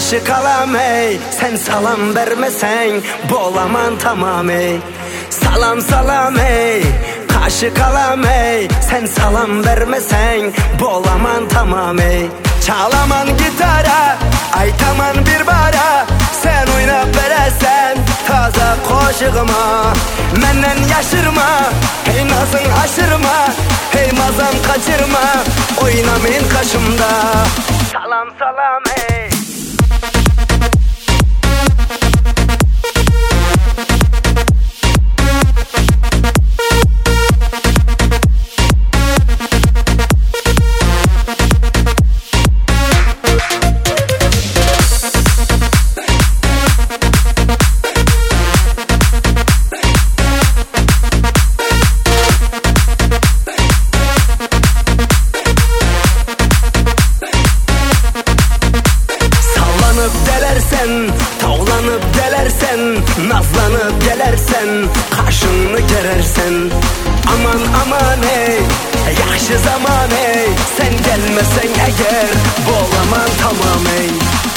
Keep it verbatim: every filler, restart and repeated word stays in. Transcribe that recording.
Karşı kalam ey, sen salam vermesen bolaman tamam ey. Salam salam ey, karşı kalam ey, sen salam vermesen bolaman tamam ey. Çalaman gitara, aytaman bir bara, sen oynap veresen taza koşuğuma. Menden yaşırma, hey nazın aşırma, hey mazam kaçırma, oynamayın kaşımda. Salam salam ey. Tavlanıp gelersen, nazlanıp gelersen, karşını gerersen, aman aman ey, yaxşı zaman ey, sen gelmesen eğer, bolaman tamam ey.